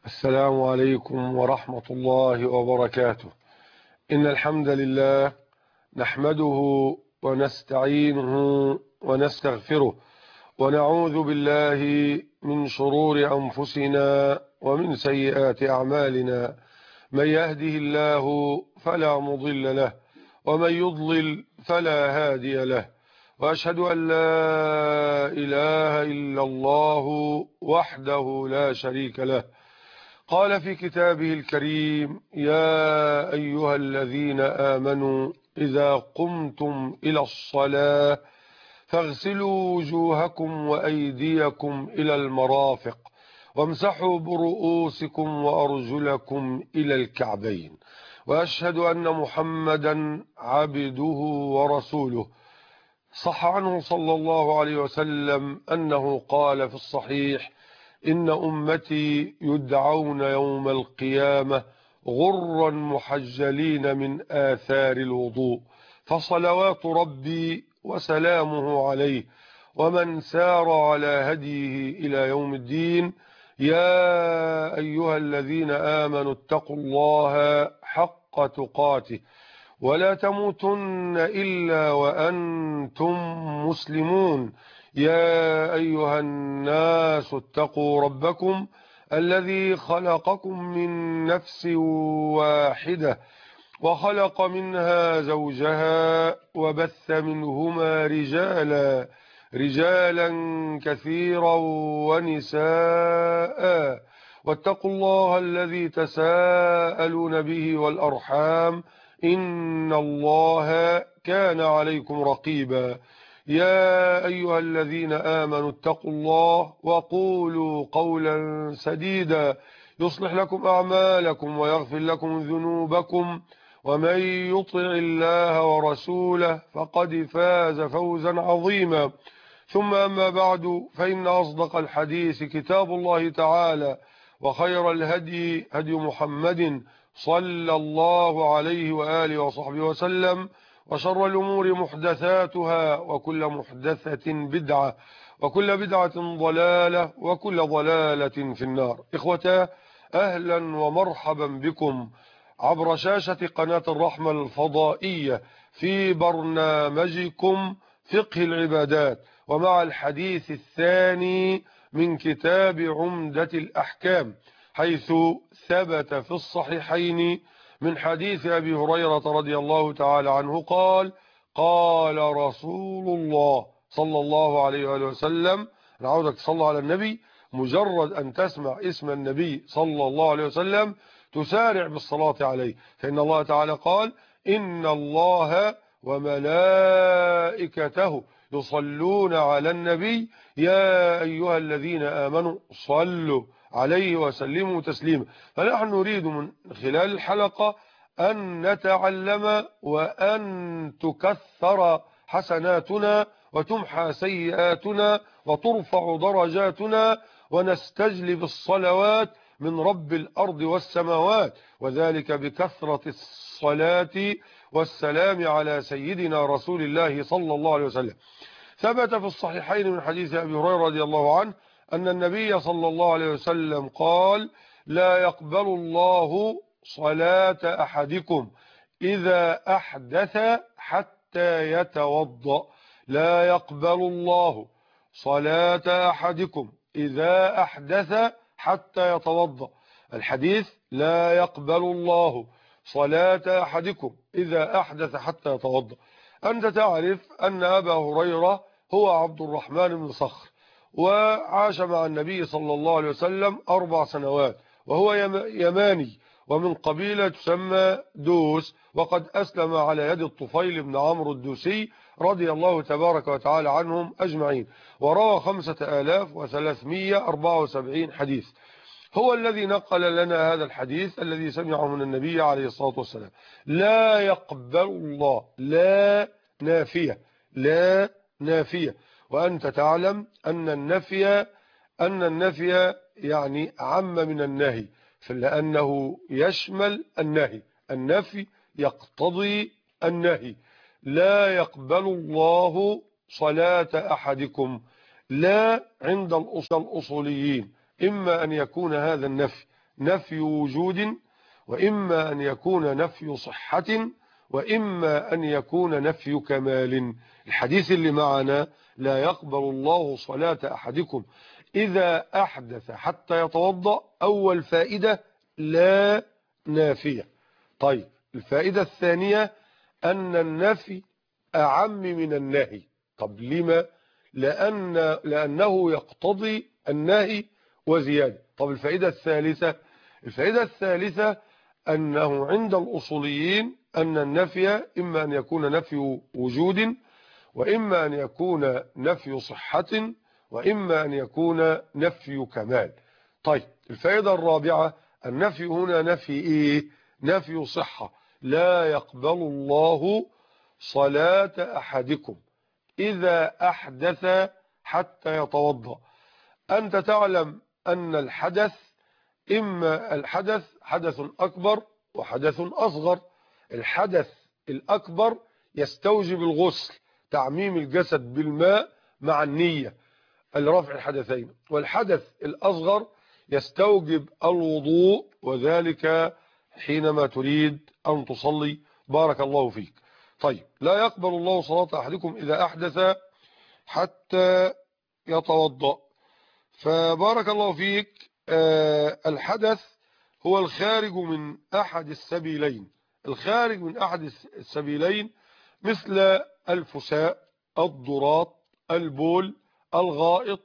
السلام عليكم ورحمة الله وبركاته. إن الحمد لله نحمده ونستعينه ونستغفره ونعوذ بالله من شرور أنفسنا ومن سيئات أعمالنا. من يهده الله فلا مضل له ومن يضلل فلا هادي له، وأشهد أن لا إله إلا الله وحده لا شريك له. قال في كتابه الكريم: يا أيها الذين آمنوا إذا قمتم إلى الصلاة فاغسلوا وجوهكم وأيديكم إلى المرافق وامسحوا برؤوسكم وأرجلكم إلى الكعبين، وأشهد أن محمدا عبده ورسوله. صح عنه صلى الله عليه وسلم أنه قال في الصحيح: إن أمتي يدعون يوم القيامة غرا محجلين من آثار الوضوء، فصلوات ربي وسلامه عليه ومن سار على هديه إلى يوم الدين. يا أيها الذين آمنوا اتقوا الله حق تقاته ولا تموتن إلا وأنتم مسلمون. يا أيها الناس اتقوا ربكم الذي خلقكم من نفس واحدة وخلق منها زوجها وبث منهما رجالا كثيرا ونساء، واتقوا الله الذي تساءلون به والأرحام إن الله كان عليكم رقيبا. يا أيها الذين آمنوا اتقوا الله وقولوا قولا سديدا يصلح لكم أعمالكم ويغفر لكم ذنوبكم، ومن يطع الله ورسوله فقد فاز فوزا عظيما. ثم أما بعد، فإن أصدق الحديث كتاب الله تعالى، وخير الهدي هدي محمد صلى الله عليه وآله وصحبه وسلم، وشر الأمور محدثاتها، وكل محدثة بدعة، وكل بدعة ضلالة، وكل ضلالة في النار. إخوتاه، أهلا ومرحبا بكم عبر شاشة قناة الرحمة الفضائية في برنامجكم فقه العبادات، ومع الحديث الثاني من كتاب عمدة الأحكام، حيث ثبت في الصحيحين من حديث أبي هريرة رضي الله تعالى عنه قال: قال رسول الله صلى الله عليه وآله وسلم. أنا عاوزك تصلي على النبي، مجرد أن تسمع اسم النبي صلى الله عليه وسلم تسارع بالصلاة عليه، فإن الله تعالى قال: إن الله وملائكته يصلون على النبي يا أيها الذين آمنوا صلوا عليه وسلموا تسليما. فنحن نريد من خلال الحلقة أن نتعلم وأن تكثر حسناتنا وتمحى سيئاتنا وترفع درجاتنا، ونستجلب الصلوات من رب الأرض والسماوات، وذلك بكثرة الصلاة والسلام على سيدنا رسول الله صلى الله عليه وسلم. ثبت في الصحيحين من حديث أبي هريرة رضي الله عنه أن النبي صلى الله عليه وسلم قال: لا يقبل الله صلاة أحدكم إذا أحدث حتى يتوضأ. لا يقبل الله صلاة أحدكم إذا أحدث حتى يتوضأ. الحديث: لا يقبل الله صلاة أحدكم إذا أحدث حتى يتوضأ. أنت تعرف أن أبا هريرة هو عبد الرحمن بن صخر، وعاش مع النبي صلى الله عليه وسلم 4 سنوات، وهو يماني ومن قبيلة تسمى دوس، وقد أسلم على يد الطفيل بن عمرو الدوسي رضي الله تبارك وتعالى عنهم أجمعين، وروى 5374 حديث. هو الذي نقل لنا هذا الحديث الذي سمعه من النبي عليه الصلاة والسلام: لا يقبل الله، لا نافية، لا نافية. وأنت تعلم أن النفي يعني عم من النهي، فلأنه يشمل النهي، النفي يقتضي النهي. لا يقبل الله صلاة أحدكم، لا عند الأصوليين إما أن يكون هذا النفي نفي وجود، وإما أن يكون نفي صحة، وإما أن يكون نفي كمال. الحديث اللي معنا لا يقبل الله صلاة أحدكم إذا أحدث حتى يتوضأ، أول فائدة لا نافية. طيب الفائدة الثانية أن النفي أعم من النهي. طب لما؟ لأنه يقتضي النهي وزيادة. طب الفائدة الثالثة، الفائدة الثالثة أنه عند الأصوليين أن النفي إما أن يكون نفي وجود، وإما أن يكون نفي صحة، وإما أن يكون نفي كمال. طيب الفائدة الرابعة، النفي هنا نفي إيه؟ نفي صحة. لا يقبل الله صلاة أحدكم إذا أحدث حتى يتوضأ. أنت تعلم أن الحدث إما الحدث حدث أكبر وحدث أصغر. الحدث الأكبر يستوجب الغسل، تعميم الجسد بالماء مع النية لرفع الحدثين، والحدث الأصغر يستوجب الوضوء، وذلك حينما تريد أن تصلي. بارك الله فيك. طيب لا يقبل الله صلاة أحدكم إذا أحدث حتى يتوضأ. فبارك الله فيك، الحدث هو الخارج من أحد السبيلين. الخارج من أحد السبيلين مثل الفساء، الضراط، البول، الغائط،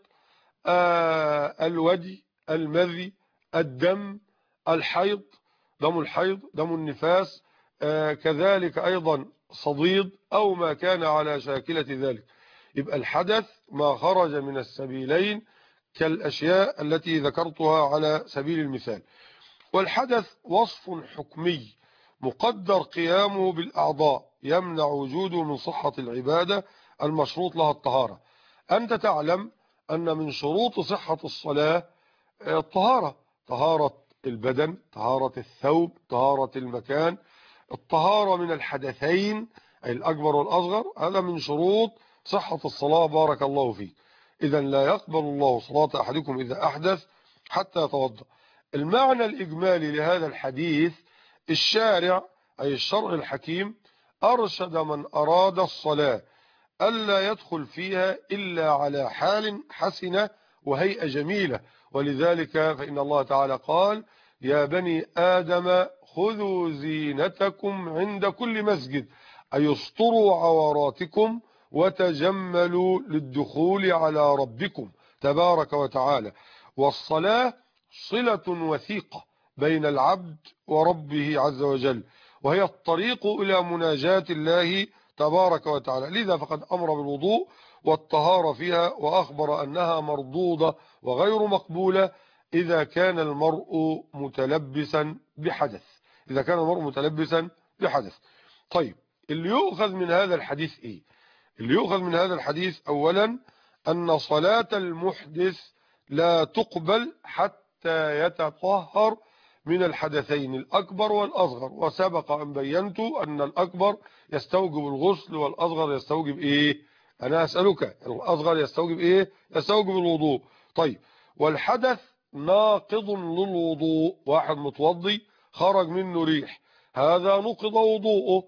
الودي، المذي، الدم، الحيض، دم الحيض، دم النفاس، كذلك أيضا صديد أو ما كان على شاكلة ذلك. يبقى الحدث ما خرج من السبيلين كالأشياء التي ذكرتها على سبيل المثال. والحدث وصف حكمي مقدر قيامه بالأعضاء يمنع وجوده من صحة العبادة المشروط لها الطهارة. أنت تعلم أن من شروط صحة الصلاة الطهارة، طهارة البدن، طهارة الثوب، طهارة المكان، الطهارة من الحدثين أي الأكبر والأصغر. هذا من شروط صحة الصلاة. بارك الله فيك. إذا لا يقبل الله صلاة أحدكم إذا أحدث حتى يتوضأ. المعنى الإجمالي لهذا الحديث، الشارع أي الشرع الحكيم أرشد من أراد الصلاة ألا يدخل فيها إلا على حال حسنة وهيئة جميلة. ولذلك فإن الله تعالى قال: يا بني آدم خذوا زينتكم عند كل مسجد، أي اسطروا عوراتكم وتجملوا للدخول على ربكم تبارك وتعالى. والصلاة صلة وثيقة بين العبد وربه عز وجل، وهي الطريق إلى مناجاة الله تبارك وتعالى. لذا فقد أمر بالوضوء والطهارة فيها، وأخبر أنها مردودة وغير مقبولة إذا كان المرء متلبسا بحدث. إذا كان المرء متلبسا بحدث. طيب اللي يؤخذ من هذا الحديث إيه؟ اللي يؤخذ من هذا الحديث أولا أن صلاة المحدث لا تقبل حتى يتطهر من الحدثين الأكبر والأصغر. وسبق أن بينت أن الأكبر يستوجب الغسل، والأصغر يستوجب إيه؟ أنا أسألك، الأصغر يستوجب إيه؟ يستوجب الوضوء. طيب والحدث ناقض للوضوء. واحد متوضي خرج منه ريح، هذا نقض وضوءه.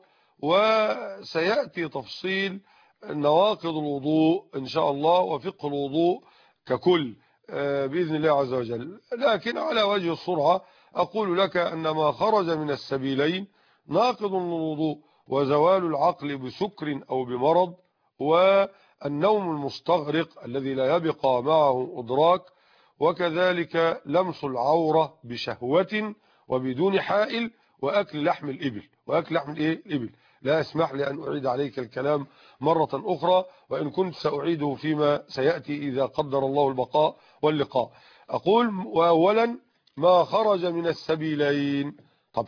وسيأتي تفصيل نواقض الوضوء إن شاء الله وفقه الوضوء ككل بإذن الله عز وجل. لكن على وجه السرعة أقول لك أن ما خرج من السبيلين ناقض للوضوء: وزوال العقل بسكر أو بمرض، والنوم المستغرق الذي لا يبقى معه إدراك، وكذلك لمس العورة بشهوة وبدون حائل، وأكل لحم الإبل. وأكل لحم الإبل لا اسمح لي أن أعيد عليك الكلام مرة أخرى، وإن كنت سأعيده فيما سيأتي إذا قدر الله البقاء واللقاء. أقول وأولا ما خرج من السبيلين. طب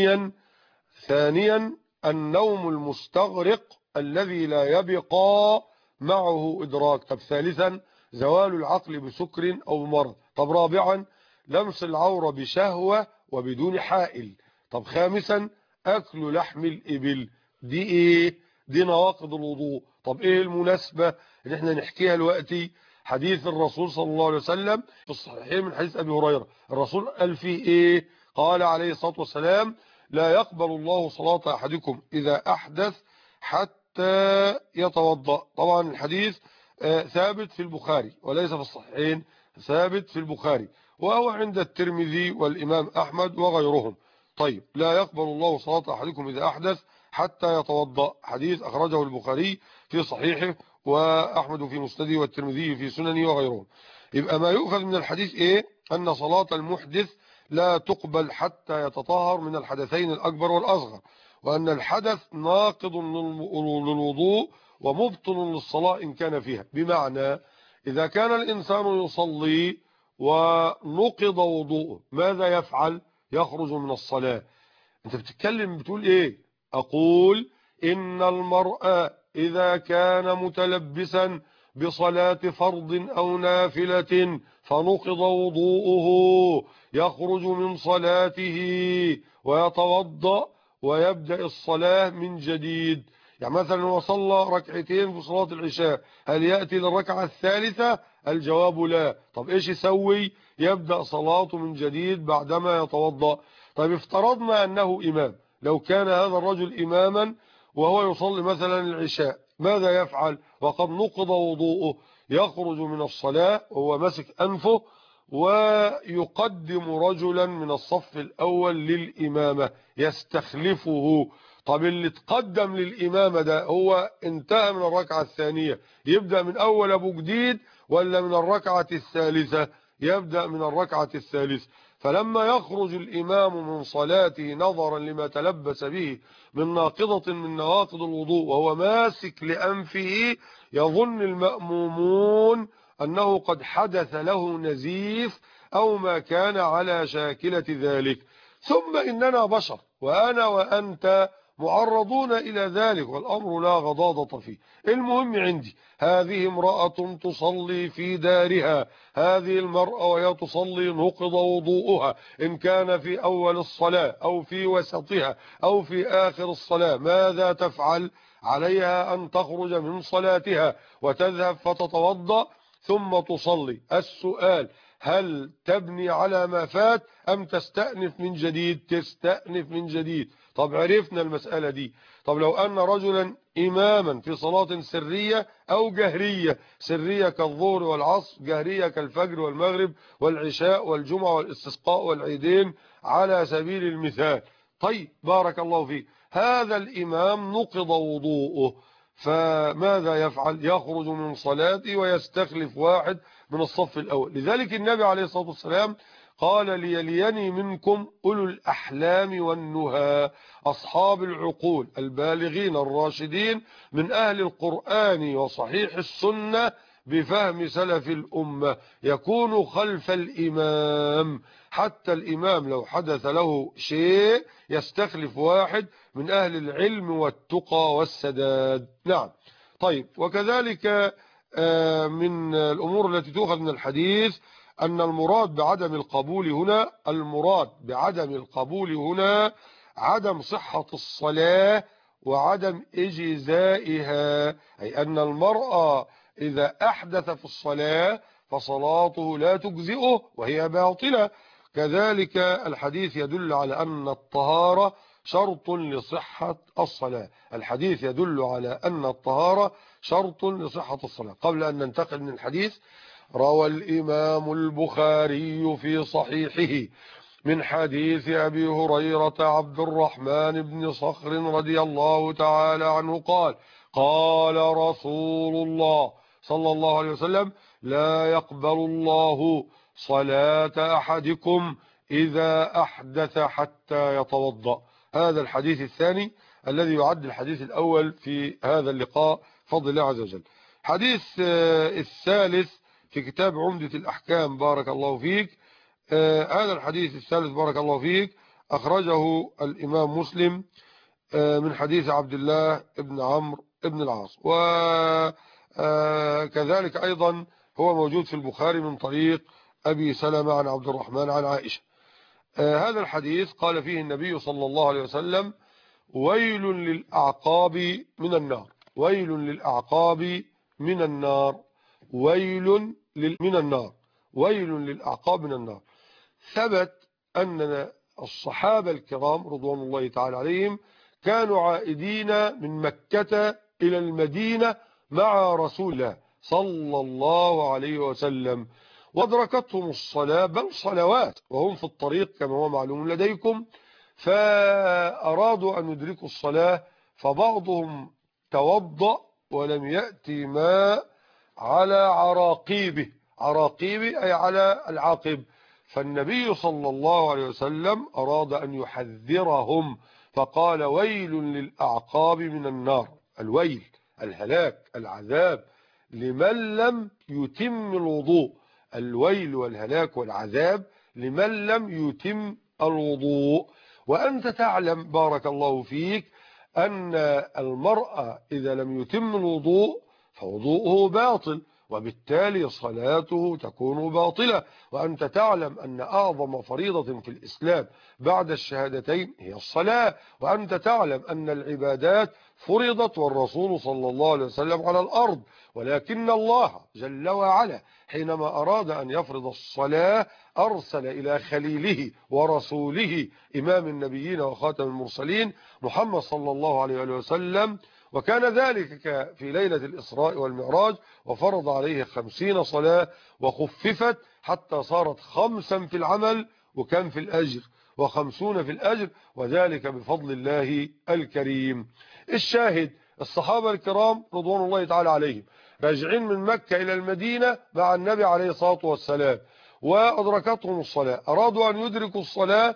ثانيا النوم المستغرق الذي لا يبقى معه إدراك. طب ثالثا زوال العقل بسكر أو مرض. طب رابعا لمس العورة بشهوة وبدون حائل. طب خامسا أكل لحم الإبل. دي إيه؟ دي نواقض الوضوء. طب إيه المناسبة اللي احنا نحكيها دلوقتي؟ حديث الرسول صلى الله عليه وسلم في الصحيحين من حديث أبي هريرة، الرسول قال فيه إيه؟ قال عليه الصلاة والسلام: لا يقبل الله صلاة أحدكم إذا أحدث حتى يتوضأ. طبعا الحديث ثابت في البخاري وليس في الصحيحين، ثابت في البخاري وهو عند الترمذي والإمام أحمد وغيرهم. طيب، لا يقبل الله صلاة أحدكم إذا أحدث حتى يتوضأ، حديث أخرجه البخاري في صحيحه وأحمد في مسنده والترمذي في سننه وغيرهم. يبقى ما يؤخذ من الحديث إيه؟ أن صلاة المحدث لا تقبل حتى يتطهر من الحدثين الأكبر والأصغر، وأن الحدث ناقض للوضوء ومبطل للصلاة إن كان فيها. بمعنى إذا كان الإنسان يصلي ونقض وضوءه ماذا يفعل؟ يخرج من الصلاة. أنت بتتكلم بتقول إيه؟ أقول إن المرء إذا كان متلبسا بصلاة فرض أو نافلة فنقض وضوءه يخرج من صلاته ويتوضأ ويبدأ الصلاة من جديد. يعني مثلا وصلى ركعتين في صلاة العشاء، هل يأتي للركعة الثالثة؟ الجواب لا. طب إيش يسوي؟ يبدأ صلاته من جديد بعدما يتوضأ. طيب افترضنا أنه إمام، لو كان هذا الرجل إماما وهو يصلي مثلا العشاء ماذا يفعل وقد نقض وضوءه؟ يخرج من الصلاة وهو ماسك أنفه ويقدم رجلا من الصف الأول للإمامة يستخلفه. طب اللي تقدم للإمامة ده هو انتهى من الركعة الثانية، يبدأ من أول أبو جديد ولا من الركعة الثالثة؟ يبدأ من الركعة الثالثة. فلما يخرج الإمام من صلاته نظرا لما تلبس به من ناقضة من نواقض الوضوء وهو ماسك لأنفه، يظن المأمومون أنه قد حدث له نزيف أو ما كان على شاكلة ذلك. ثم إننا بشر وأنا وأنت معرضون إلى ذلك والأمر لا غضاضة فيه. المهم عندي هذه امرأة تصلي في دارها، هذه المرأة وهي تصلي نقض وضوءها إن كان في أول الصلاة أو في وسطها أو في آخر الصلاة، ماذا تفعل؟ عليها أن تخرج من صلاتها وتذهب فتتوضأ ثم تصلي. السؤال: هل تبني على ما فات أم تستأنف من جديد؟ تستأنف من جديد. طب عرفنا المسألة دي. طب لو أن رجلا إماما في صلاة سرية أو جهرية، سرية كالظهر والعصر، جهرية كالفجر والمغرب والعشاء والجمعة والاستسقاء والعيدين على سبيل المثال. طيب بارك الله فيك، هذا الإمام نقض وضوءه، فماذا يفعل؟ يخرج من صلاته ويستخلف واحد من الصف الأول. لذلك النبي عليه الصلاة والسلام قال: ليليني منكم أولو الأحلام والنهى، أصحاب العقول البالغين الراشدين من أهل القرآن وصحيح السنة بفهم سلف الأمة، يكون خلف الإمام، حتى الإمام لو حدث له شيء يستخلف واحد من أهل العلم والتقى والسداد. نعم. طيب، وكذلك من الأمور التي تؤخذ من الحديث أن المراد بعدم القبول هنا، المراد بعدم القبول هنا عدم صحة الصلاة وعدم إجزائها، أي أن المرأة إذا أحدث في الصلاة فصلاته لا تجزئه وهي باطلة. كذلك الحديث يدل على أن الطهارة شرط لصحة الصلاة، الحديث يدل على أن الطهارة شرط لصحة الصلاة. قبل أن ننتقل من الحديث، روى الإمام البخاري في صحيحه من حديث أبي هريرة عبد الرحمن بن صخر رضي الله تعالى عنه قال: قال رسول الله صلى الله عليه وسلم: لا يقبل الله صلاة أحدكم إذا أحدث حتى يتوضأ. هذا الحديث الثاني الذي يعد الحديث الأول في هذا اللقاء فضل الله عز وجل. حديث الثالث في كتاب عمدة الأحكام بارك الله فيك، هذا الحديث الثالث بارك الله فيك أخرجه الإمام مسلم من حديث عبد الله بن عمرو بن العاص، وكذلك أيضا هو موجود في البخاري من طريق أبي سلمة عن عبد الرحمن عن عائشة. هذا الحديث قال فيه النبي صلى الله عليه وسلم: ويل للأعقاب من النار، ويل للأعقاب من النار. ويل من النار، ويل للأعقاب من النار. ثبت أن الصحابة الكرام رضوان الله تعالى عليهم كانوا عائدين من مكة إلى المدينة مع رسول الله صلى الله عليه وسلم، وادركتهم الصلاة بل صلوات وهم في الطريق كما هو معلوم لديكم، فأرادوا أن يدركوا الصلاة، فبعضهم توضأ ولم يأتي ماء على عراقيبه، عراقيبه أي على العاقب، فالنبي صلى الله عليه وسلم أراد أن يحذرهم فقال ويل للأعقاب من النار، الويل الهلاك العذاب لمن لم يتم الوضوء، الويل والهلاك والعذاب لمن لم يتم الوضوء. وأنت تعلم بارك الله فيك أن المرأة إذا لم يتم الوضوء فوضوءه باطل، وبالتالي صلاته تكون باطلة. وأنت تعلم أن أعظم فريضة في الإسلام بعد الشهادتين هي الصلاة، وأنت تعلم أن العبادات فرضت والرسول صلى الله عليه وسلم على الأرض، ولكن الله جل وعلا حينما أراد أن يفرض الصلاة أرسل إلى خليله ورسوله إمام النبيين وخاتم المرسلين محمد صلى الله عليه وسلم، وكان ذلك في ليلة الإسراء والمعراج، وفرض عليه 50 صلاة وخففت حتى صارت 5 في العمل وكان في الأجر و50 في الأجر، وذلك بفضل الله الكريم. الشاهد الصحابة الكرام رضوان الله تعالى عليهم راجعين من مكة إلى المدينة مع النبي عليه الصلاة والسلام، وأدركتهم الصلاة، أرادوا أن يدركوا الصلاة،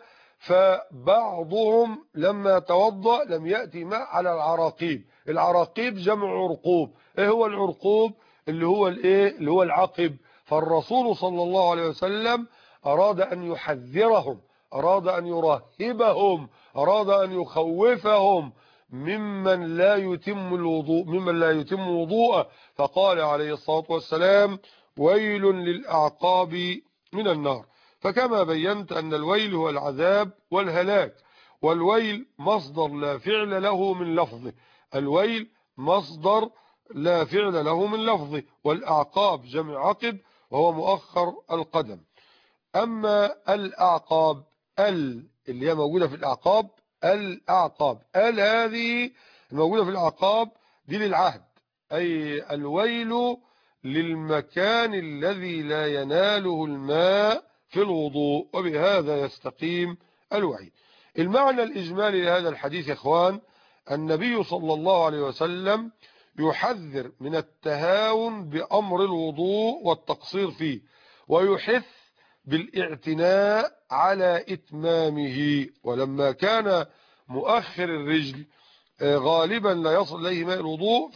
فبعضهم لما توضأ لم يأتي ماء على العراقيب. العراقيب جمع عرقوب. ايه هو العرقوب؟ اللي هو العقب. فالرسول صلى الله عليه وسلم أراد أن يحذرهم، أراد أن يرهبهم، أراد أن يخوفهم ممن لا يتم الوضوء، ممن لا يتم وضوءه، فقال عليه الصلاة والسلام ويل للأعقاب من النار. فكما بينت أن الويل هو العذاب والهلاك، والويل مصدر لا فعل له من لفظه، الويل مصدر لا فعل له من لفظه، والأعقاب جمع عقب وهو مؤخر القدم. أما الأعقاب اللي هي موجودة في الأعقاب، الأعقاب هذه الموجودة في الأعقاب دي للعهد، أي الويل للمكان الذي لا يناله الماء في الوضوء، وبهذا يستقيم الوعيد. المعنى الإجمالي لهذا الحديث يا إخوان، النبي صلى الله عليه وسلم يحذر من التهاون بأمر الوضوء والتقصير فيه، ويحث بالاعتناء على إتمامه. ولما كان مؤخر الرجل غالبا لا يصل إليه ماء الوضوء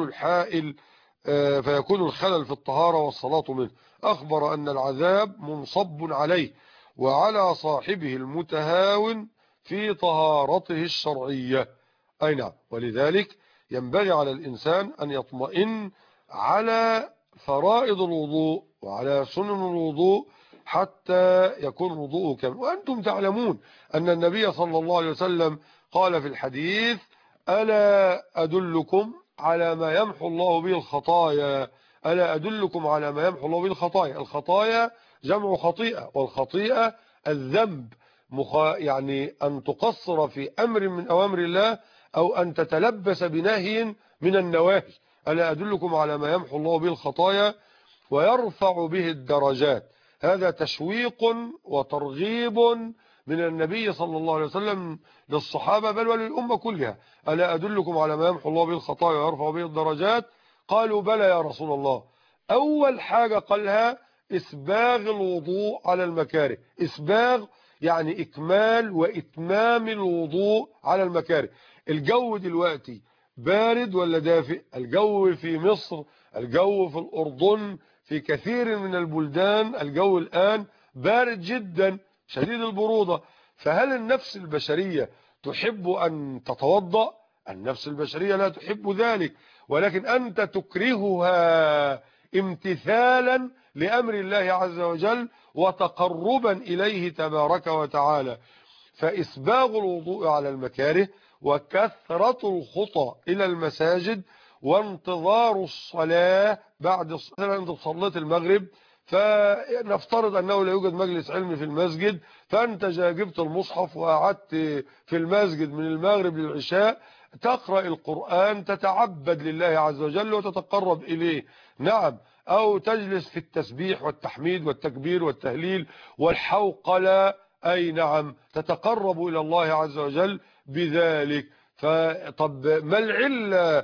فيكون الخلل في الطهارة والصلاة منه، أخبر أن العذاب منصب عليه وعلى صاحبه المتهاون في طهارته الشرعية. أي نعم، ولذلك ينبغي على الإنسان أن يطمئن على فرائض الوضوء وعلى سنن الوضوء حتى يكون وضوءه كامل. وأنتم تعلمون أن النبي صلى الله عليه وسلم قال في الحديث ألا أدلكم على ما يمحو الله به الخطايا، ألا أدلكم على ما يمحو الله به الخطايا. الخطايا جمع خطيئة، والخطيئة الذنب، يعني أن تقصر في أمر من أوامر الله أو أن تتلبس بنهي من النواهي. ألا أدلكم على ما يمحو الله به الخطايا ويرفع به الدرجات. هذا تشويق وترغيب من النبي صلى الله عليه وسلم للصحابة بل وللأمة كلها. ألا أدلكم على ما يمحو الله به الخطايا ويرفع به الدرجات؟ قالوا بلى يا رسول الله. أول حاجة قالها إسباغ الوضوء على المكاره. إسباغ يعني إكمال وإتمام الوضوء على المكاره. الجو دلوقتي بارد ولا دافئ؟ الجو في مصر، الجو في الأردن، في كثير من البلدان الجو الآن بارد جدا شديد البرودة. فهل النفس البشرية تحب أن تتوضأ؟ النفس البشرية لا تحب ذلك، ولكن أنت تكرهها امتثالا لأمر الله عز وجل وتقربا إليه تبارك وتعالى. فإسباغ الوضوء على المكاره وكثرة الخطى إلى المساجد وانتظار الصلاة بعد الصلاة. أنت صليت المغرب، فنفترض أنه لا يوجد مجلس علم في المسجد، فأنت جبت المصحف وقعدت في المسجد من المغرب للعشاء تقرأ القرآن، تتعبد لله عز وجل وتتقرب إليه. نعم. أو تجلس في التسبيح والتحميد والتكبير والتهليل والحوقلة، أي نعم تتقرب إلى الله عز وجل بذلك. فطب ما العلة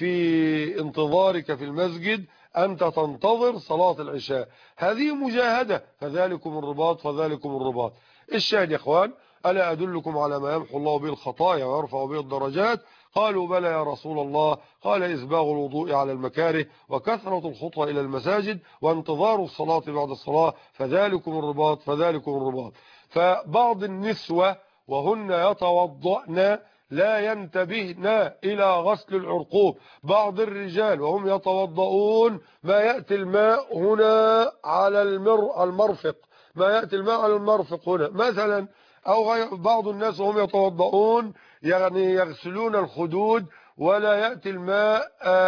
في انتظارك في المسجد؟ أنت تنتظر صلاة العشاء، هذه مجاهدة، فذلكم الرباط فذلكم الرباط. الشاهد يا إخوان: ألا أدلكم على ما يمحو الله به الخطايا ويرفع به الدرجات؟ قالوا بلى يا رسول الله. قال: إسباغ الوضوء على المكاره، وكثرة الخطى إلى المساجد، وانتظار الصلاة بعد الصلاة، فذلكم الرباط فذلكم الرباط. فبعض النسوة وهن يتوضأن لا ينتبهن إلى غسل العرقوب. بعض الرجال وهم يتوضؤون ما يأتي الماء هنا على المرفق، ما يأتي الماء على المرفق هنا مثلا. أو بعض الناس وهم يتوضؤون يعني يغسلون الخدود ولا يأتي الماء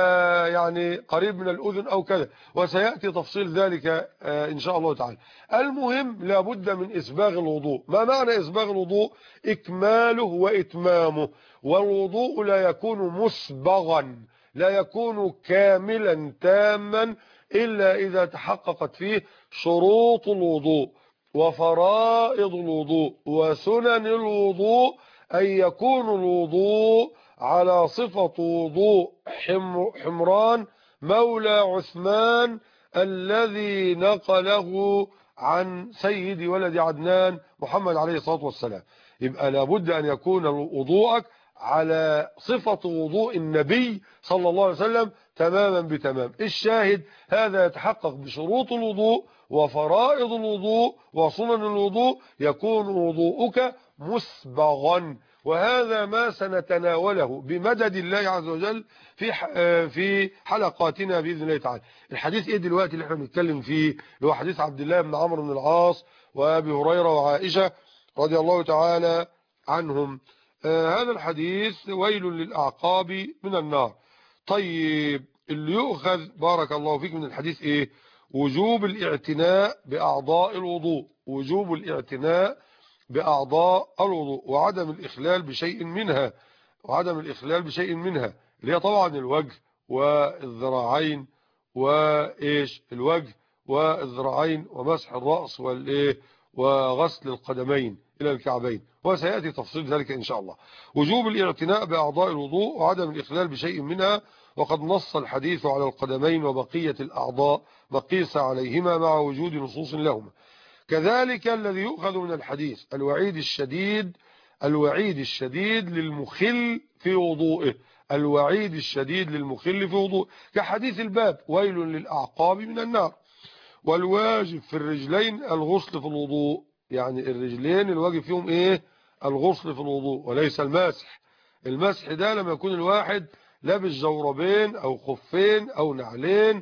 يعني قريب من الأذن أو كذا، وسيأتي تفصيل ذلك إن شاء الله تعالى. المهم لابد من إسباغ الوضوء. ما معنى إسباغ الوضوء؟ إكماله وإتمامه. والوضوء لا يكون مسبغا، لا يكون كاملا تاما إلا إذا تحققت فيه شروط الوضوء وفرائض الوضوء وسنن الوضوء، أن يكون الوضوء على صفة وضوء حمران مولى عثمان الذي نقله عن سيد ولد عدنان محمد عليه الصلاة والسلام. يبقى لابد أن يكون وضوءك على صفة وضوء النبي صلى الله عليه وسلم تماما بتمام. الشاهد: هذا يتحقق بشروط الوضوء وفرائض الوضوء وسنن الوضوء، يكون وضوءك مسبغا. وهذا ما سنتناوله بمدد الله عز وجل في حلقاتنا بإذن الله تعالى. الحديث ايه دلوقتي اللي احنا بنتكلم فيه؟ اللي هو حديث عبد الله بن عمرو بن العاص وابي هريرة وعائشة رضي الله تعالى عنهم. هذا الحديث: ويل للأعقاب من النار. طيب، اللي يؤخذ بارك الله فيك من الحديث ايه؟ وجوب الاعتناء بأعضاء الوضوء، وجوب الاعتناء بأعضاء الوضوء وعدم الإخلال بشيء منها، وعدم الإخلال بشيء منها اللي هي طبعا الوجه والذراعين، وإيش الوجه والذراعين، ومسح الرأس والإيه، وغسل القدمين إلى الكعبين، وسيأتي تفصيل ذلك إن شاء الله. وجوب الاعتناء بأعضاء الوضوء وعدم الإخلال بشيء منها، وقد نص الحديث على القدمين وبقية الأعضاء مقيس عليهما مع وجود نصوص لهما. كذلك الذي يؤخذ من الحديث الوعيد الشديد للمخل في وضوئه، الوعيد الشديد للمخل في وضوئه، كحديث الباب: ويل للأعقاب من النار. والواجب في الرجلين الغسل في الوضوء، يعني الرجلين الواجب فيهم ايه؟ الغسل في الوضوء وليس المسح. المسح ده لما يكون الواحد لابس جوربين او خفين او نعلين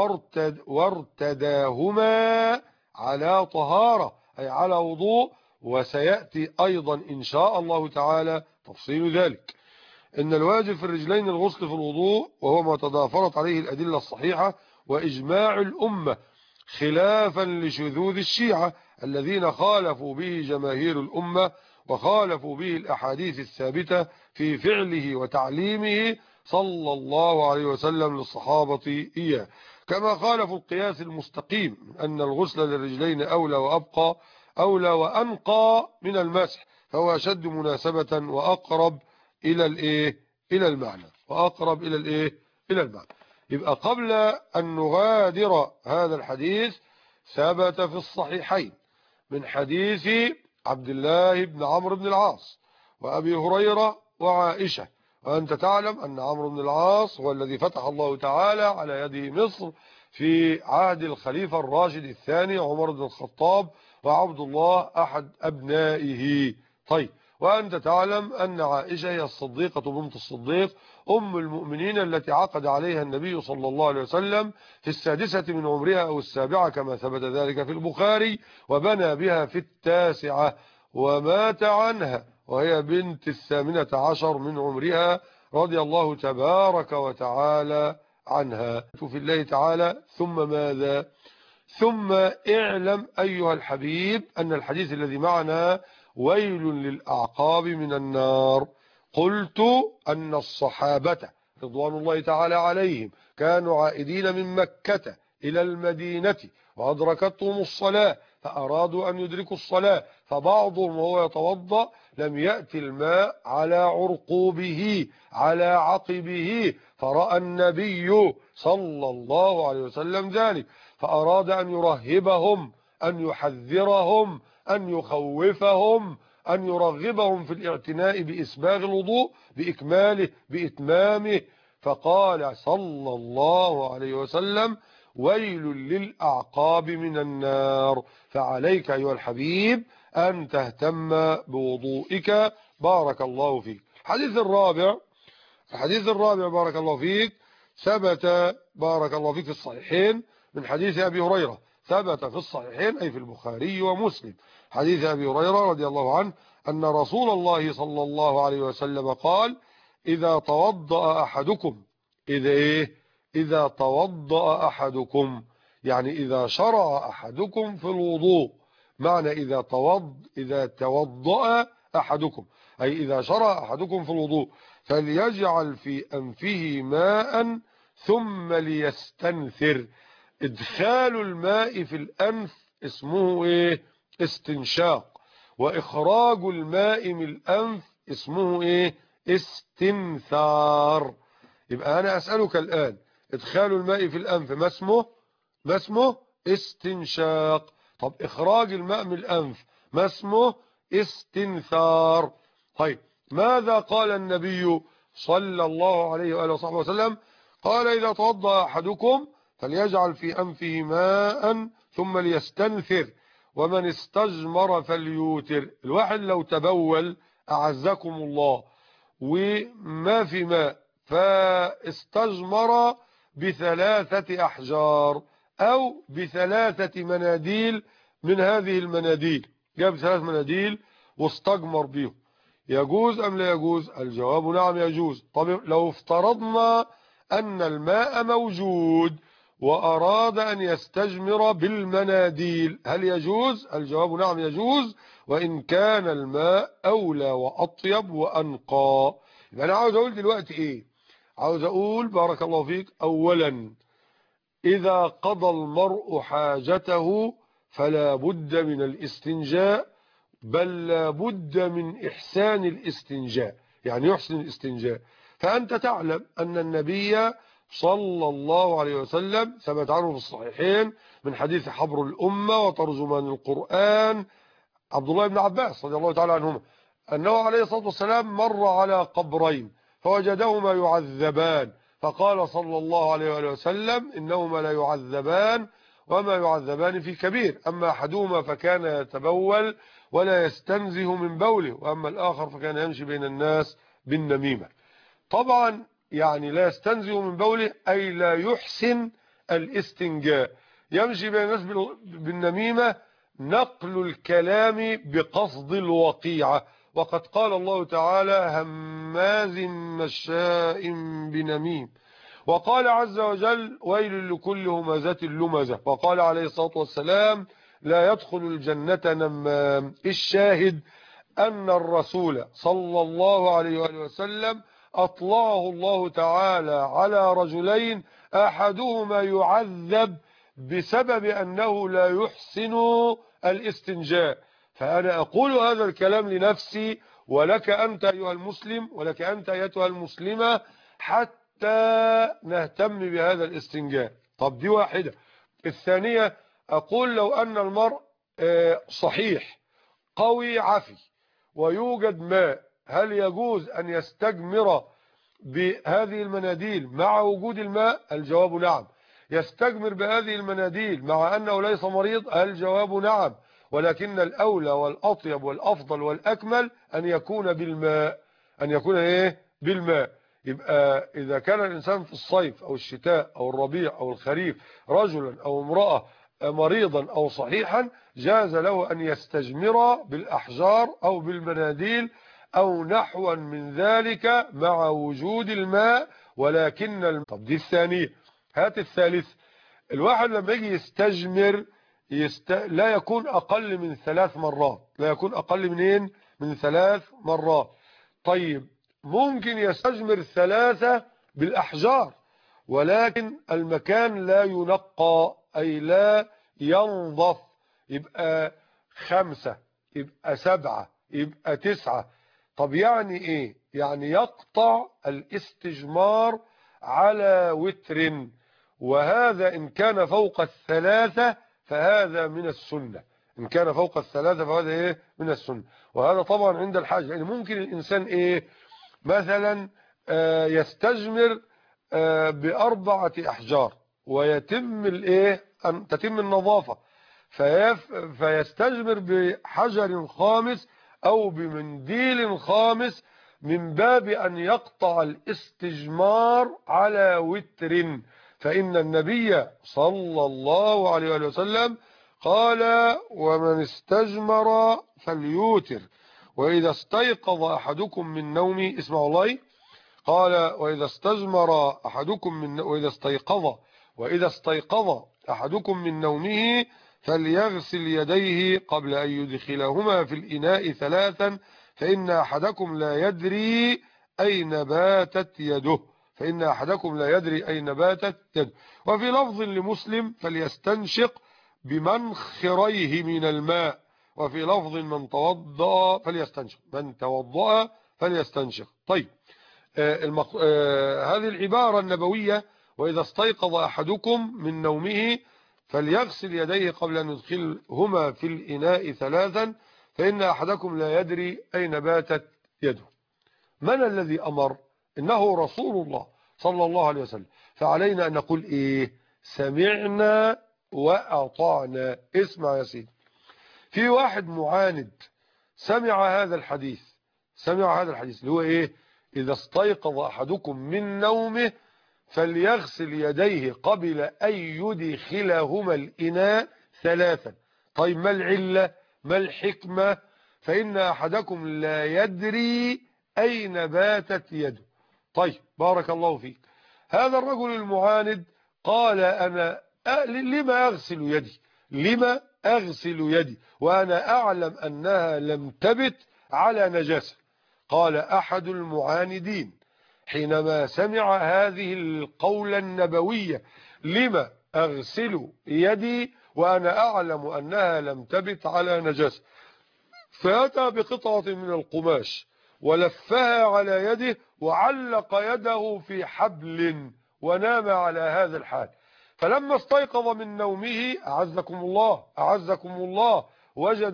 وارتداهما على طهارة، أي على وضوء، وسيأتي أيضا إن شاء الله تعالى تفصيل ذلك. إن الواجب في الرجلين الغسل في الوضوء، وهو ما تضافرت عليه الأدلة الصحيحة وإجماع الأمة، خلافا لشذوذ الشيعة الذين خالفوا به جماهير الأمة، وخالفوا به الأحاديث الثابتة في فعله وتعليمه صلى الله عليه وسلم للصحابة إياه، كما خالفوا القياس المستقيم أن الغسل للرجلين أولى وأنقى من المسح، فهو أشد مناسبة وأقرب إلى المعنى، إلى المعنى. يبقى قبل أن نغادر هذا الحديث، ثبت في الصحيحين من حديث عبد الله بن عمرو بن العاص وأبي هريرة وعائشة. وأنت تعلم أن عمرو بن العاص هو الذي فتح الله تعالى على يده مصر في عهد الخليفة الراشد الثاني عمر بن الخطاب، وعبد الله أحد أبنائه. طيب، وأنت تعلم أن عائشة هي الصديقة بنت الصديق أم المؤمنين التي عقد عليها النبي صلى الله عليه وسلم في السادسة من عمرها أو السابعة كما ثبت ذلك في البخاري، وبنى بها في التاسعة، ومات عنها وهي بنت 18 من عمرها رضي الله تبارك وتعالى عنها. في الله تعالى ثم ماذا؟ ثم اعلم أيها الحبيب أن الحديث الذي معنا ويل للأعقاب من النار. قلت أن الصحابة رضوان الله تعالى عليهم كانوا عائدين من مكة إلى المدينة وأدركتهم الصلاة فأرادوا أن يدركوا الصلاة، فبعضهم وهو يتوضأ لم يأتي الماء على عرقوبه على عقبه، فرأى النبي صلى الله عليه وسلم ذلك فأراد أن يرهبهم، أن يحذرهم، أن يخوفهم، أن يرغبهم في الاعتناء بإسباغ الوضوء بإكماله بإتمامه، فقال صلى الله عليه وسلم ويل للأعقاب من النار. فعليك أيها الحبيب أن تهتم بوضوئك بارك الله فيك. الحديث الرابع بارك الله فيك ثبت بارك الله فيك في الصحيحين من حديث أبي هريرة، ثبت في الصحيحين أي في البخاري ومسلم، حديث أبي هريرة رضي الله عنه أن رسول الله صلى الله عليه وسلم قال إذا توضأ أحدكم إذا توضأ أحدكم يعني إذا شرع أحدكم في الوضوء، معنى إذا توضأ أحدكم أي إذا شرع أحدكم في الوضوء فليجعل في أنفه ماء ثم ليستنثر. إدخال الماء في الأنف اسمه استنشاق، وإخراج الماء من الأنف اسمه استنثار. يبقى أنا أسألك الآن إدخال الماء في الأنف ما اسمه استنشاق. طب إخراج الماء من الأنف ما اسمه استنثار. طيب ماذا قال النبي صلى الله عليه وآله وصحبه وسلم؟ قال إذا توضأ أحدكم فليجعل في أنفه ماء ثم ليستنثر ومن استجمر فليوتر. الواحد لو تبول أعزكم الله وما في ماء فاستجمر ب3 أحجار أو ب3 مناديل من هذه المناديل، جاب 3 مناديل واستجمر بهم، يجوز أم لا يجوز؟ الجواب نعم يجوز. طب لو افترضنا أن الماء موجود وأراد أن يستجمر بالمناديل هل يجوز؟ الجواب نعم يجوز، وإن كان الماء أولى وأطيب وأنقى. يبقى أنا عاوز أقول دلوقتي عاوز أقول بارك الله فيك أولا إذا قضى المرء حاجته فلا بد من الاستنجاء، بل لا بد من إحسان الاستنجاء، يعني يحسن الاستنجاء. فأنت تعلم أن النبي صلى الله عليه وسلم ثبت عنه في الصحيحين من حديث حبر الأمة وترجمان القرآن عبد الله بن عباس رضي الله تعالى عنهما أنه عليه الصلاة والسلام مر على قبرين فوجدهما يعذبان، فقال صلى الله عليه وآله وسلم إنهما لا يعذبان وما يعذبان في كبير، أما أحدهما فكان يتبول ولا يستنزه من بوله، وأما الآخر فكان يمشي بين الناس بالنميمة. طبعا يعني لا يستنزه من بوله أي لا يحسن الاستنجاء، يمشي بين الناس بالنميمة نقل الكلام بقصد الوقيعة، وقد قال الله تعالى هماز مشاء بنميم، وقال عز وجل ويل لكل همزة لمزة، وقال عليه الصلاة والسلام لا يدخل الجنة نمام. الشاهد أن الرسول صلى الله عليه وآله وسلم أطلعه الله تعالى على رجلين أحدهما يعذب بسبب أنه لا يحسن الاستنجاء. فأنا أقول هذا الكلام لنفسي ولك أنت أيها المسلم ولك أنت أيتها المسلمة حتى نهتم بهذا الاستنجاء. طب دي واحدة. الثانية أقول لو أن المرء صحيح قوي عفي ويوجد ماء هل يجوز أن يستجمر بهذه المناديل مع وجود الماء؟ الجواب نعم. يستجمر بهذه المناديل مع أنه ليس مريض؟ الجواب نعم، ولكن الأولى والأطيب والأفضل والأكمل أن يكون بالماء، أن يكون بالماء. يبقى إذا كان الإنسان في الصيف أو الشتاء أو الربيع أو الخريف رجلا أو امرأة مريضا أو صحيحا جاز له أن يستجمر بالأحجار أو بالمناديل أو نحوا من ذلك مع وجود الماء، ولكن طب دي الثانية. هات الثالث. الواحد لما يجي يستجمر لا يكون أقل من 3 مرات، لا يكون أقل من 3 مرات. طيب ممكن يستجمر 3 بالأحجار، ولكن المكان لا ينقى، أي لا ينظف، يبقى 5، يبقى 7، يبقى 9. طب يعني ايه؟ يعني يقطع الاستجمار على وتر، وهذا إن كان فوق 3 فهذا من السنة. إن كان فوق 3 فهذا إيه؟ من السنة. وهذا طبعا عند الحاجة، يعني ممكن الإنسان إيه مثلا يستجمر ب4 أحجار، ويتم الإيه أن تتم النظافة، فيستجمر بحجر خامس أو بمنديل خامس، من باب أن يقطع الاستجمار على وتر. فإن النبي صلى الله عليه وسلم قال: ومن استجمر فليوتر، وإذا استيقظ أحدكم من نومه، اسمعوا الله، قال: وإذا استجمر أحدكم وإذا استيقظ أحدكم من نومه فليغسل يديه قبل أن يدخلهما في الإناء 3، فإن أحدكم لا يدري أين باتت يده. وفي لفظ لمسلم: فليستنشق بمنخريه من الماء. وفي لفظ: من توضأ فليستنشق. طيب هذه العبارة النبوية: وإذا استيقظ أحدكم من نومه فليغسل يديه قبل أن يدخلهما في الإناء 3، فإن أحدكم لا يدري أين باتت يده. من الذي أمر؟ إنه رسول الله صلى الله عليه وسلم. فعلينا أن نقول إيه؟ سمعنا وأطعنا. اسمع يا سيدي، في واحد معاند سمع هذا الحديث اللي هو إيه؟ إذا استيقظ أحدكم من نومه فليغسل يديه قبل أن يدخلهما الإناء 3. طيب ما العلة؟ ما الحكمة؟ فإن أحدكم لا يدري أين باتت يده. طيب بارك الله فيك. هذا الرجل المعاند قال: أنا لما أغسل يدي وأنا أعلم أنها لم تبت على نجاسة؟ قال أحد المعاندين حينما سمع هذه القولة النبوية: لما أغسل يدي وأنا أعلم أنها لم تبت على نجاسة، فأتى بقطعة من القماش ولفها على يده وعلق يده في حبل ونام على هذا الحال. فلما استيقظ من نومه أعزكم الله وجد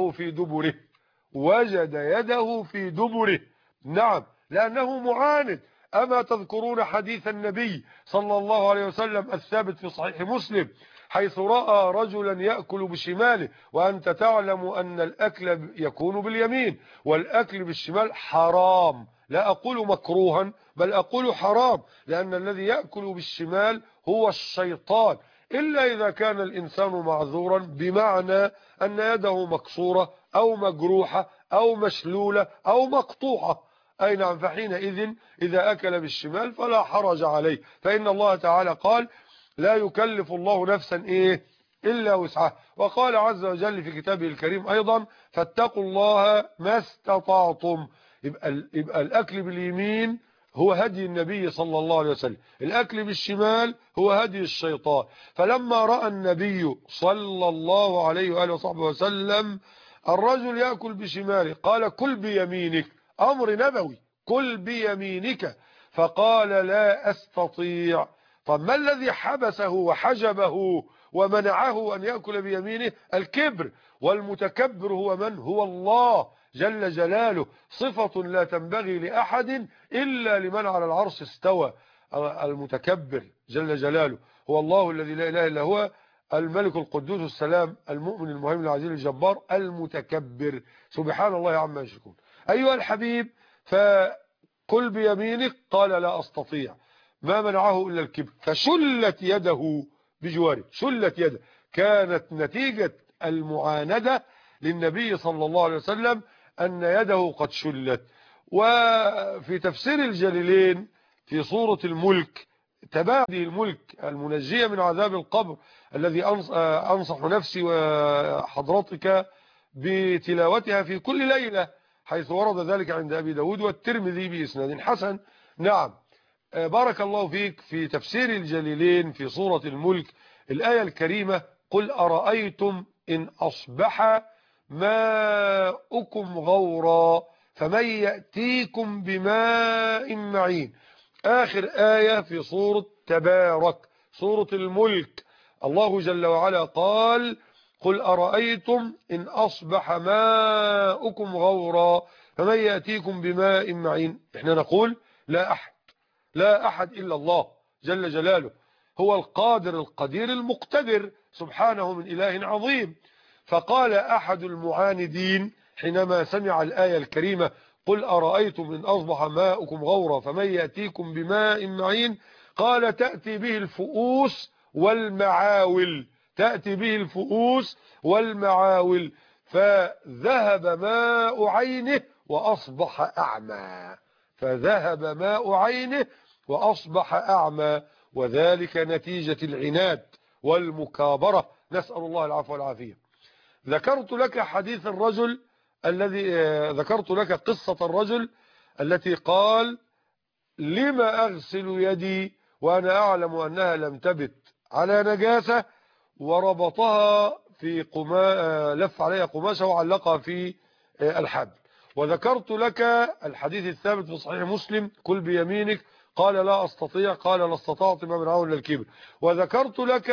يده في دبره. نعم، لأنه معاند. أما تذكرون حديث النبي صلى الله عليه وسلم الثابت في صحيح مسلم، حيث رأى رجلا يأكل بشماله، وأنت تعلم أن الأكل يكون باليمين والأكل بالشمال حرام، لا أقول مكروها بل أقول حرام، لأن الذي يأكل بالشمال هو الشيطان، إلا إذا كان الإنسان معذورا، بمعنى أن يده مكسورة أو مجروحة أو مشلولة أو مقطوعة. أي نعم، فحينئذ إذا أكل بالشمال فلا حرج عليه، فإن الله تعالى قال: لا يكلف الله نفسا إلا وسعها. وقال عز وجل في كتابه الكريم أيضا: فاتقوا الله ما استطعتم. يبقى الأكل باليمين هو هدي النبي صلى الله عليه وسلم، الأكل بالشمال هو هدي الشيطان. فلما رأى النبي صلى الله عليه وآله وصحبه وسلم الرجل يأكل بشماله قال: كل بيمينك، أمر نبوي، كل بيمينك. فقال: لا أستطيع. طب ما الذي حبسه وحجبه ومنعه أن يأكل بيمينه؟ الكبر، والمتكبر هو من؟ هو الله جل جلاله، صفة لا تنبغي لأحد إلا لمن على العرش استوى. المتكبر جل جلاله هو الله الذي لا إله إلا هو، الملك القدوس السلام المؤمن المهيمن العزيز الجبار المتكبر، سبحان الله عما يشركون. أيها الحبيب، فكل بيمينك، قال: لا أستطيع. ما منعه إلا الكبر، فشلت يده بجواره، شلت يده. كانت نتيجة المعاندة للنبي صلى الله عليه وسلم أن يده قد شلت. وفي تفسير الجليلين في سورة الملك تبادي الملك المنجية من عذاب القبر الذي أنصح نفسي وحضرتك بتلاوتها في كل ليلة، حيث ورد ذلك عند أبي داود والترمذي بإسناد حسن. نعم، بارك الله فيك. في تفسير الجليلين في سورة الملك الآية الكريمة: قل أرأيتم إن أصبح ماؤكم غورا فمن يأتيكم بماء معين. آخر آية في سورة تبارك سورة الملك، الله جل وعلا قال: قل أرأيتم إن أصبح ماؤكم غورا فمن يأتيكم بماء معين. احنا نقول لا أحد إلا الله جل جلاله، هو القادر القدير المقتدر سبحانه من إله عظيم. فقال أحد المعاندين حينما سمع الآية الكريمة: قل أرأيتم إن أصبح ماؤكم غورا فمن يأتيكم بماء معين، قال: تأتي به الفؤوس والمعاول، تأتي به الفؤوس والمعاول، فذهب ماء عينه وأصبح أعمى، فذهب ماء عينه وأصبح أعمى، وذلك نتيجة العناد والمكابرة، نسأل الله العفو والعافية. ذكرت لك حديث الرجل الذي ذكرت لك قصة الرجل التي قال: لما أغسل يدي وأنا أعلم أنها لم تبت على نجاسة، وربطها في لف عليها قماشة وعلقها في الحبل. وذكرت لك الحديث الثابت في صحيح مسلم: كل بيمينك، قال: لا أستطيع، قال: لا استطعت ما منعه إلا الكبر. وذكرت لك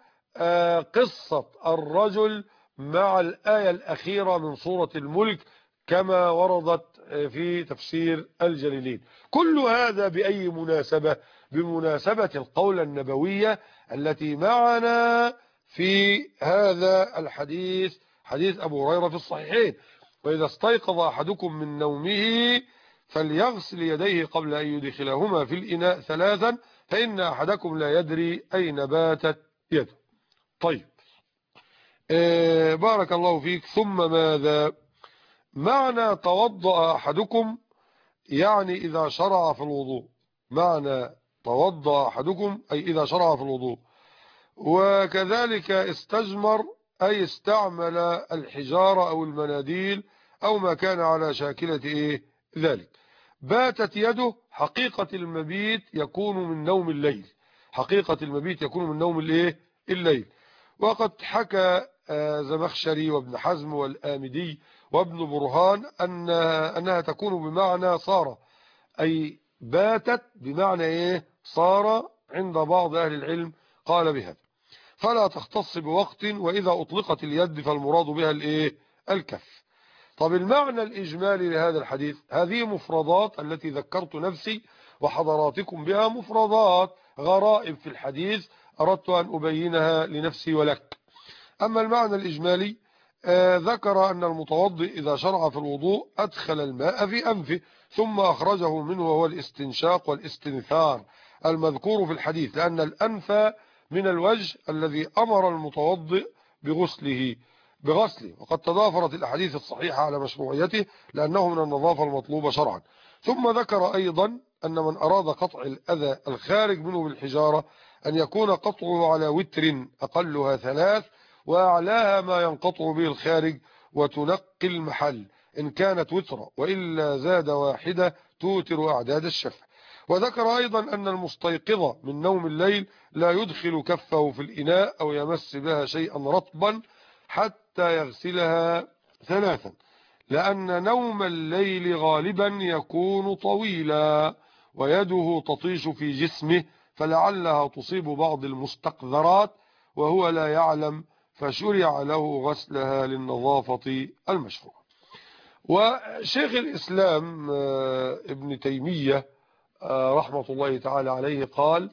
قصة الرجل مع الآية الأخيرة من سورة الملك كما وردت في تفسير الجليلين. كل هذا بأي مناسبة؟ بمناسبة القولة النبوية التي معنا في هذا الحديث، حديث أبو هريرة في الصحيحين: وإذا استيقظ أحدكم من نومه فليغسل يديه قبل أن يدخلهما في الإناء ثلاثا فإن أحدكم لا يدري أين باتت يده. طيب، بارك الله فيك. ثم ماذا؟ معنى توضأ أحدكم يعني إذا شرع في الوضوء، معنى توضأ أحدكم أي إذا شرع في الوضوء. وكذلك استجمر أي استعمل الحجارة أو المناديل أو ما كان على شاكلة ذلك. باتت يده، حقيقة المبيت يكون من نوم الليل، حقيقة المبيت يكون من نوم الليل. وقد حكى زمخشري وابن حزم والآمدي وابن برهان أنها تكون بمعنى صار، أي باتت بمعنى صار، عند بعض أهل العلم قال بهذا. فلا تختص بوقت، وإذا أطلقت اليد فالمراد بها الكف. طب المعنى الإجمالي لهذا الحديث، هذه مفردات التي ذكرت نفسي وحضراتكم بها، مفردات غرائب في الحديث أردت أن أبينها لنفسي ولك. أما المعنى الإجمالي، ذكر أن المتوضئ إذا شرع في الوضوء أدخل الماء في أنفه ثم أخرجه منه، وهو الاستنشاق والاستنثار المذكور في الحديث، لأن الأنف من الوجه الذي أمر المتوضئ بغسله. وقد تضافرت الأحاديث الصحيحة على مشروعيته لأنه من النظافة المطلوبة شرعا. ثم ذكر أيضا أن من أراد قطع الأذى الخارج منه بالحجارة أن يكون قطعه على وتر أقلها 3 وأعلاها ما ينقطع به الخارج، وتنقي المحل إن كانت وترة، وإلا زاد واحدة توتر أعداد الشفع. وذكر أيضا أن المستيقظ من نوم الليل لا يدخل كفه في الإناء أو يمس بها شيئا رطبا حتى يغسلها 3، لأن نوم الليل غالبا يكون طويلا ويده تطيش في جسمه، فلعلها تصيب بعض المستقذرات وهو لا يعلم، فشرع له غسلها للنظافة المشروعة. وشيخ الإسلام ابن تيمية رحمة الله تعالى عليه قال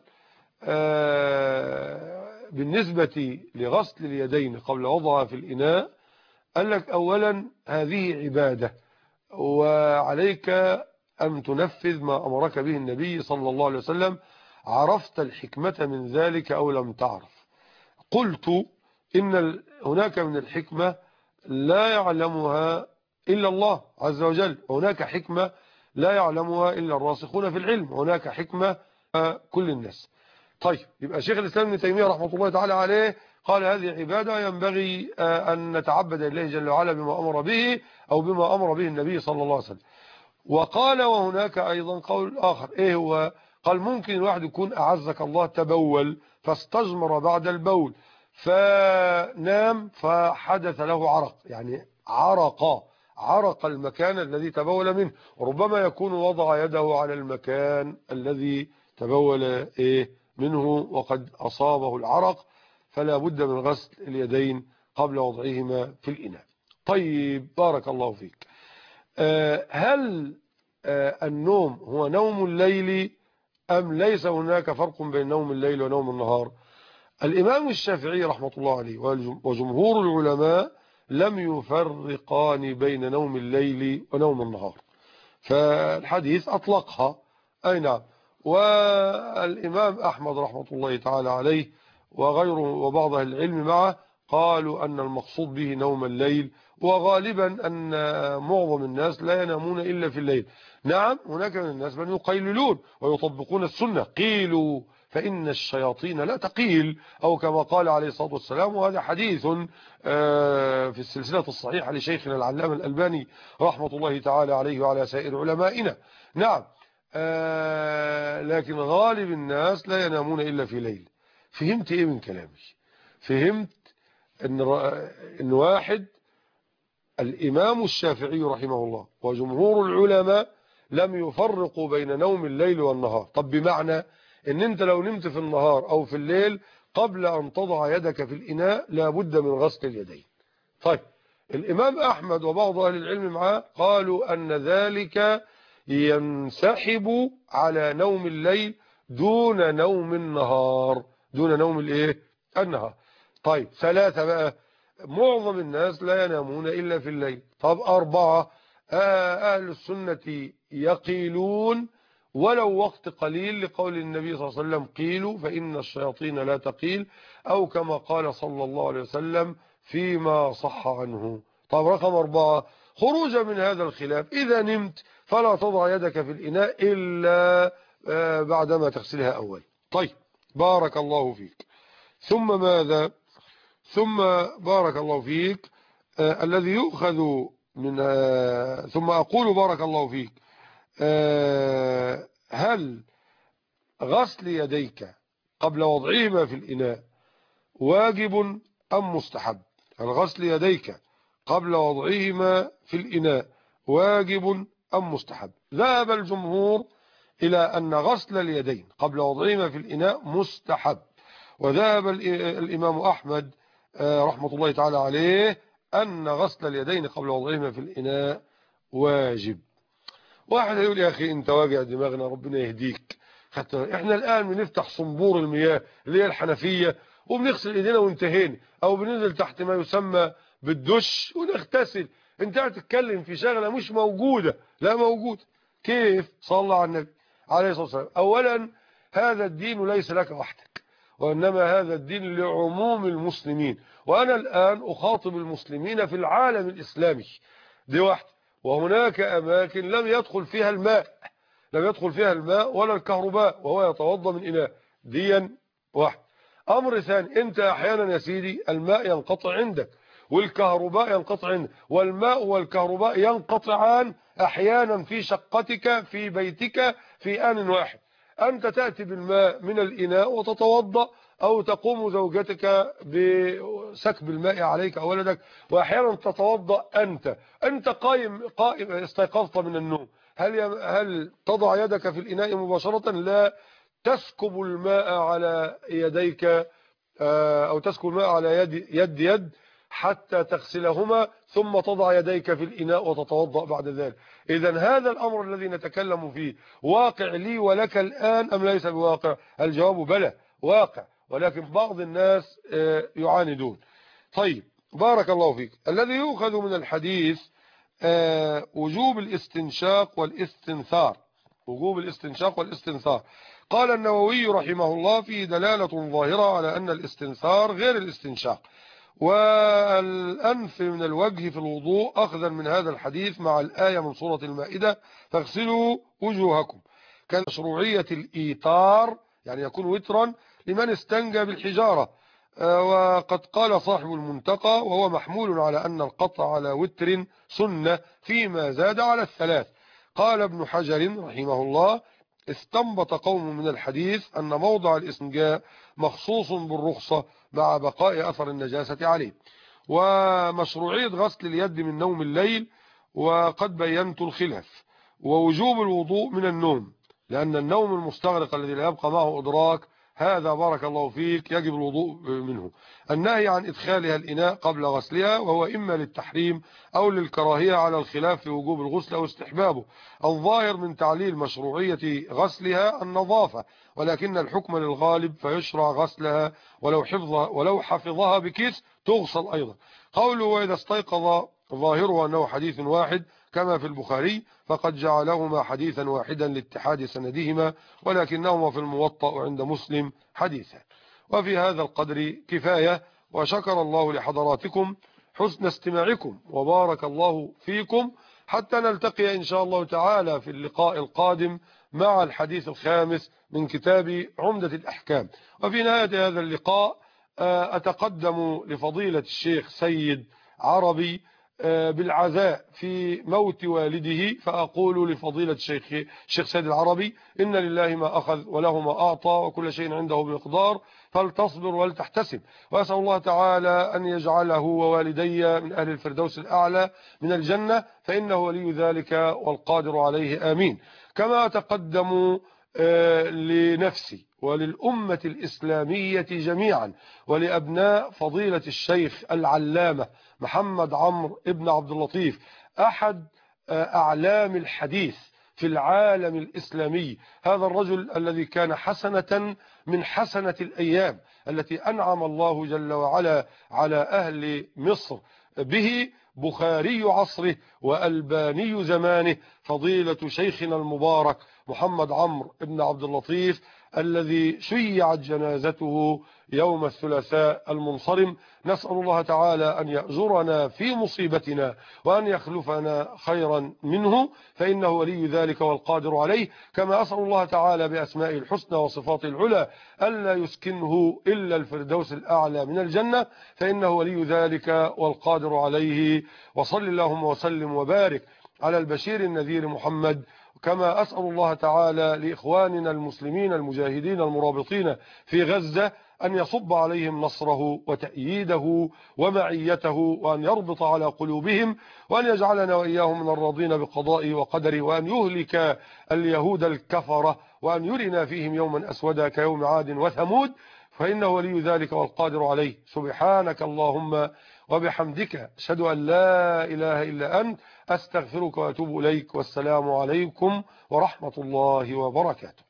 بالنسبة لغسل اليدين قبل وضعها في الإناء، قال لك: أولا هذه عبادة، وعليك أن تنفذ ما أمرك به النبي صلى الله عليه وسلم، عرفت الحكمة من ذلك أو لم تعرف. قلت إن هناك من الحكمة لا يعلمها إلا الله عز وجل، وهناك حكمة لا يعلمها إلا الراسخون في العلم، وهناك حكمة كل الناس. طيب، يبقى شيخ الإسلام ابن تيمية رحمة الله تعالى عليه قال هذه عبادة ينبغي أن نتعبد الله جل وعلا بما أمر به أو بما أمر به النبي صلى الله عليه وسلم. وقال وهناك أيضا قول آخر، إيه هو؟ قال ممكن الواحد يكون أعزك الله تبول فاستجمر بعد البول فنام فحدث له عرق، يعني عرق المكان الذي تبول منه، ربما يكون وضع يده على المكان الذي تبول منه وقد أصابه العرق، فلا بد من غسل اليدين قبل وضعهما في الإناء. طيب، بارك الله فيك. هل النوم هو نوم الليل أم ليس هناك فرق بين نوم الليل ونوم النهار؟ الإمام الشافعي رحمة الله عليه وجمهور العلماء لم يفرقان بين نوم الليل ونوم النهار، فالحديث أطلقها، أي نعم. والإمام أحمد رحمة الله تعالى عليه وغيره وبعض أهل العلم معه قالوا أن المقصود به نوم الليل، وغالبا أن معظم الناس لا ينامون إلا في الليل. نعم، هناك من الناس من يقيلون ويطبقون السنة، قيلوا فإن الشياطين لا تقيل، أو كما قال عليه الصلاة والسلام، وهذا حديث في السلسلة الصحيحة لشيخنا العلامة الألباني رحمة الله تعالى عليه وعلى سائر علمائنا. نعم، لكن غالب الناس لا ينامون إلا في ليل. فهمت إيه من كلامي؟ فهمت إن واحد، الإمام الشافعي رحمه الله وجمهور العلماء لم يفرقوا بين نوم الليل والنهار. طب بمعنى ان انت لو نمت في النهار او في الليل قبل ان تضع يدك في الاناء لابد من غسل اليدين. طيب، الامام احمد وبعض اهل العلم معه قالوا ان ذلك ينسحب على نوم الليل دون نوم النهار، دون نوم النهار. طيب، ثلاثة بقى، معظم الناس لا ينامون إلا في الليل. طب أربعة، أهل السنة يقيلون ولو وقت قليل، لقول النبي صلى الله عليه وسلم قيلوا فإن الشياطين لا تقيل، أو كما قال صلى الله عليه وسلم فيما صح عنه. طب رقم أربعة، خروجا من هذا الخلاف، إذا نمت فلا تضع يدك في الإناء إلا بعدما تغسلها أول. طيب، بارك الله فيك. ثم ماذا؟ ثم بارك الله فيك الذي يؤخذ من ثم أقول بارك الله فيك، هل غسل يديك قبل وضعهما في الإناء واجب أم مستحب؟ هل غسل يديك قبل وضعهما في الإناء واجب أم مستحب؟ ذهب الجمهور إلى أن غسل اليدين قبل وضعهما في الإناء مستحب، وذهب الإمام أحمد رحمة الله تعالى عليه أن غسل اليدين قبل وضعهما في الإناء واجب. واحد يقول يا أخي أنت واجع دماغنا، ربنا يهديك، حتى إحنا الآن بنفتح صنبور المياه اللي هي الحنفية وبنغسل إيدينا وانتهينا، أو بننزل تحت ما يسمى بالدش ونغتسل. أنت قاعد تتكلم في شغلة مش موجودة. لا موجود. كيف؟ صلى على النبي عليه الصلاة والسلام. أولا، هذا الدين ليس لك وحدك، وإنما هذا الدين لعموم المسلمين، وأنا الآن أخاطب المسلمين في العالم الإسلامي دي واحدة. وهناك أماكن لم يدخل فيها الماء ولا الكهرباء وهو يتوضا من إناء، ديا واحد. أمر ثاني، أنت أحيانا يا سيدي الماء ينقطع عندك والكهرباء ينقطع عندك، والماء والكهرباء ينقطعان أحيانا في شقتك في بيتك في آن واحد. أنت تأتي بالماء من الإناء وتتوضأ، أو تقوم زوجتك بسكب الماء عليك أو ولدك، وأحيانا تتوضأ أنت قائم استيقظت من النوم، هل تضع يدك في الإناء مباشرة؟ لا، تسكب الماء على يديك أو تسكب الماء على يد حتى تغسلهما، ثم تضع يديك في الإناء وتتوضأ بعد ذلك. إذن هذا الأمر الذي نتكلم فيه واقع لي ولك الآن أم ليس بواقع؟ الجواب بلى، واقع، ولكن بعض الناس يعاندون. طيب، بارك الله فيك. الذي يؤخذ من الحديث وجوب الاستنشاق والاستنثار. قال النووي رحمه الله: فيه دلالة ظاهرة على أن الاستنثار غير الاستنشاق، والأنف من الوجه في الوضوء أخذا من هذا الحديث مع الآية من سورة المائدة فاغسلوا وجوهكم. كان مشروعية الإيتار يعني يكون وترا لمن استنجى بالحجارة. وقد قال صاحب المنتقى وهو محمول على أن القطع على وتر سنة فيما زاد على الثلاث. قال ابن حجر رحمه الله استنبط قوم من الحديث أن موضع الاستنجاء مخصوص بالرخصة مع بقاء أثر النجاسة عليه. ومشروعية غسل اليد من نوم الليل وقد بينت الخلاف. ووجوب الوضوء من النوم لأن النوم المستغرق الذي لا يبقى معه إدراك هذا بارك الله فيك يجب الوضوء منه. النهي عن إدخالها الإناء قبل غسلها وهو إما للتحريم أو للكراهية على الخلاف في وجوب الغسل أو استحبابه. الظاهر من تعليل مشروعية غسلها النظافة ولكن الحكم للغالب فيشرع غسلها ولو حفظها بكيس تغسل أيضا. قوله وإذا استيقظ ظاهره أنه حديث واحد كما في البخاري فقد جعلهما حديثا واحدا لاتحاد سندهما ولكنهما في الموطأ وعند مسلم حديثا. وفي هذا القدر كفاية وشكر الله لحضراتكم حسن استماعكم وبارك الله فيكم حتى نلتقي إن شاء الله تعالى في اللقاء القادم مع الحديث الخامس من كتاب عمدة الأحكام. وفي نهاية هذا اللقاء أتقدم لفضيلة الشيخ سيد عربي بالعزاء في موت والده فأقول لفضيلة الشيخ سيد العربي إن لله ما أخذ وله ما أعطى وكل شيء عنده بمقدار فلتصبر ولتحتسب. وأسأل الله تعالى أن يجعله ووالدي من أهل الفردوس الأعلى من الجنة فإنه ولي ذلك والقادر عليه آمين. كما أتقدم لنفسي وللأمة الإسلامية جميعا ولأبناء فضيلة الشيخ العلامة محمد عمرو ابن عبد اللطيف أحد أعلام الحديث في العالم الإسلامي. هذا الرجل الذي كان حسنة من حسنة الأيام التي أنعم الله جل وعلا على أهل مصر به بخاري عصره وألباني زمانه فضيلة شيخنا المبارك محمد عمرو ابن عبد اللطيف الذي شيعت جنازته يوم الثلاثاء المنصرم. نسأل الله تعالى أن يأجرنا في مصيبتنا وأن يخلفنا خيرا منه فإنه ولي ذلك والقادر عليه. كما أسأل الله تعالى بأسمائه الحسنى وصفاته العلى ألا يسكنه إلا الفردوس الأعلى من الجنة فإنه ولي ذلك والقادر عليه. وصل اللهم وسلم وبارك على البشير النذير محمد. كما أسأل الله تعالى لإخواننا المسلمين المجاهدين المرابطين في غزة أن يصب عليهم نصره وتأييده ومعيته وأن يربط على قلوبهم وأن يجعلنا وإياهم من الراضين بقضائه وقدره وأن يهلك اليهود الكفرة وأن يرنا فيهم يوما أسودا كيوم عاد وثمود فإنه ولي ذلك والقادر عليه. سبحانك اللهم وبحمدك أشهد أن لا إله إلا أنت أستغفرك وأتوب إليك والسلام عليكم ورحمة الله وبركاته.